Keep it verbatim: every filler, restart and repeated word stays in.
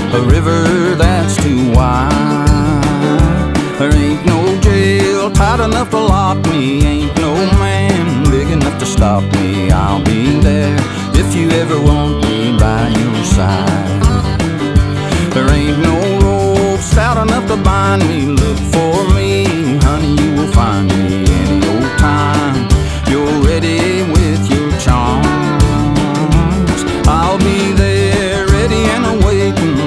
a river that's too wide. There ain't no jail tight enough to lock me, ain't no man big enough to stop me. I'll be there if you ever want me by your side. There ain't no rope stout enough to bind me,